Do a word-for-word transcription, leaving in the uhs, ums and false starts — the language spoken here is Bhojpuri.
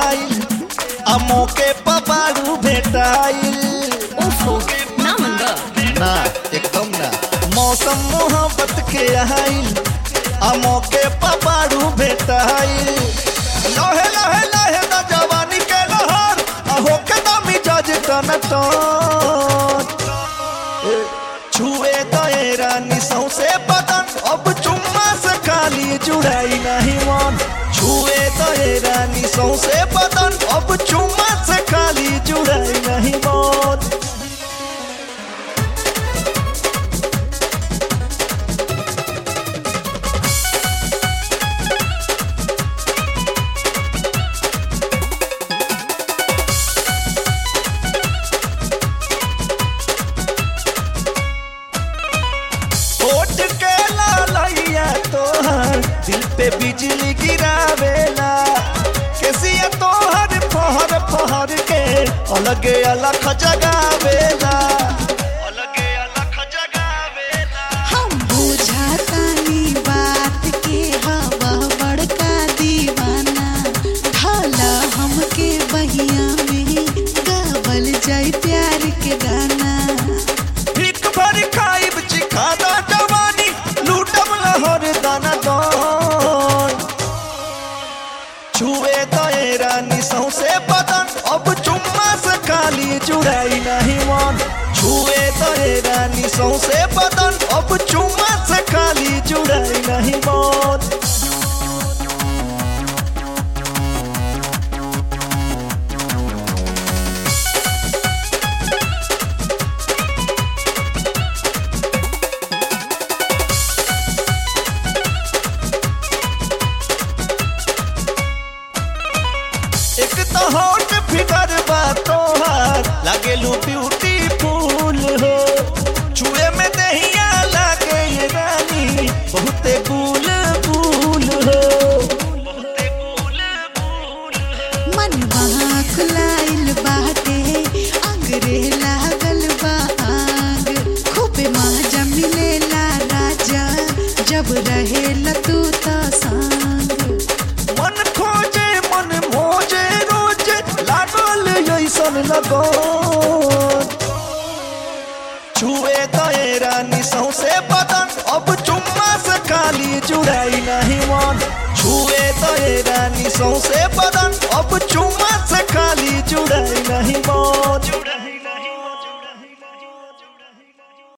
आइल आ मौके पबारू भेटाइल। ओफो ना मंदा ना एकदम ना। मौसम मोहब्बत के आइल आ मौके पबारू भेटाइल। लहे लहे लहे ना जवानी के लहर आ होके ना मिजाज टन टन। छुए दए रानी सौसे बदन अब चुम्मा से खाली जुड़ाई नहीं मन। छुए दए रानी सौसे बदन अब चुम्मा से खाली जुड़ाई नहीं मन। दिल पे बिजली गिरावेला कैसिया तोहर फहर फहर के अलगे अलग जगावेला अलगे अलग जगावेला। हम बुझातानी बात के हवा बड़का दीवाना ढाला हमके बहिया में गावल जाई प्यार के गाना। भीख भर खाइब चिखाना जवानी लूटब लहर दाना दान। छुए दए रानी सौसे बदन अब चुम्मा से खाली जुड़ाई नहीं मन। छुए दए रानी सौसे बदन अब चुम्मा से खाली जुड़ाई नहीं मन। एक तो होट फिगर बा तोहार लागेलू ब्यूटीफुल हो। छुए में दहिया लागे ये रानी बहुते गुल गुल हो। बहुते गुल गुल हो। मन वहाँ खुलाइल बाटे अंगरे लागल बा आग खूबे मजा मिलेला राजा जब रहेला तू त संग। मन खोजे मन मोजे रोजे लागल ऐसन लगो। छुए दए रानी सौसे बदन अब चुम्मा से खाली जुड़ाई नहीं मन। छुए दए रानी सौसे बदन अब चुम्मा से